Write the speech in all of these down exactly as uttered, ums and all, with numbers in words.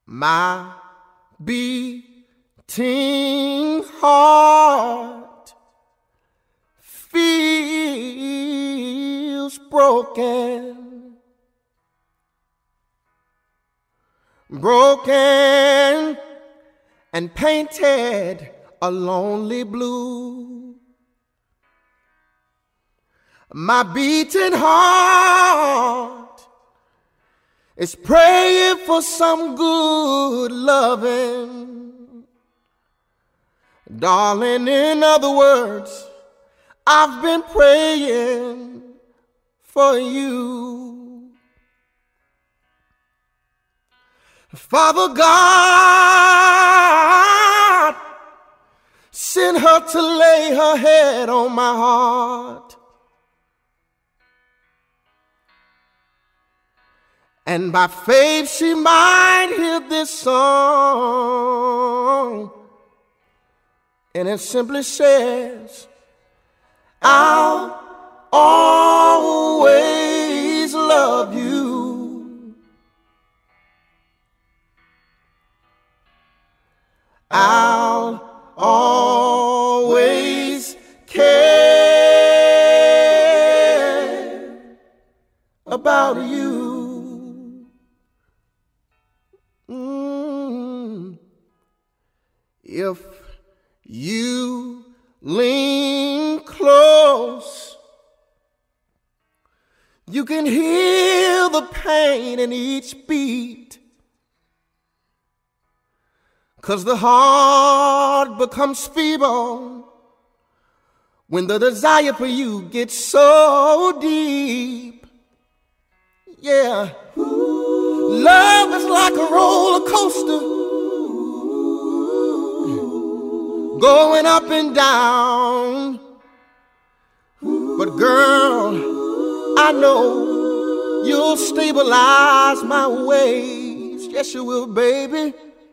My beating heart feels broken, broken and painted a lonely blue. My beating heart is praying for some good loving. Darling, in other words, I've been praying for you. Father God, send her to lay her head on my heart. And by faith she might hear this song. And it simply says, I'll always love you. I'll always care about you. Mm. If you lean close, you can hear the pain in each beat, 'cause the heart becomes feeble when the desire for you gets so deep. Yeah. Love is like a roller coaster, going up and down. But girl, I know you'll stabilize my waves. Yes, you will, baby.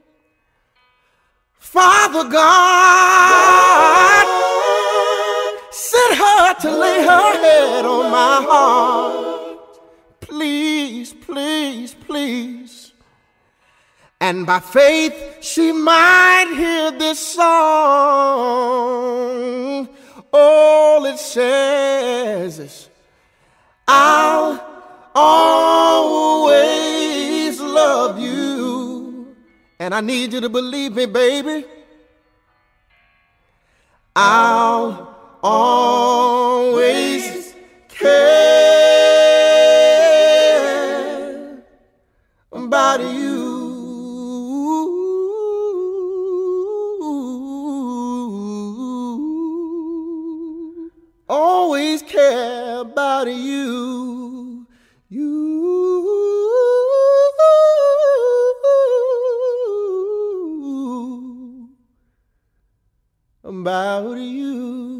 Father God, send her to lay her head on my heart. Please, please, please. And by faith she might hear this song. All it says is, I'll always love you. And I need you to believe me, baby. I'll always care about you. Always care about you. You. About you.